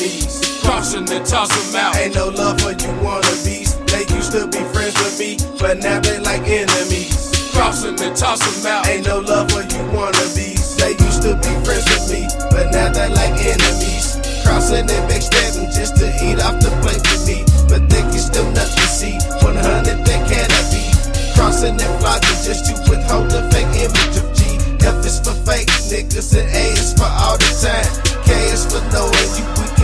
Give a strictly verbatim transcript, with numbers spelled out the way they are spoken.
enemies. Crossing and toss them out. Ain't no love for you wannabes. They used to be friends with me, but now they like enemies. Crossing and toss them out. Ain't no love for you wannabes. They used to be friends with me, but now they like enemies. Crossing and backstabbing just to eat off the plate with me, but they can still nothing see. one hundred they cannot be. Crossing and flogging just to withhold the fake image of G. F is for fake niggas and A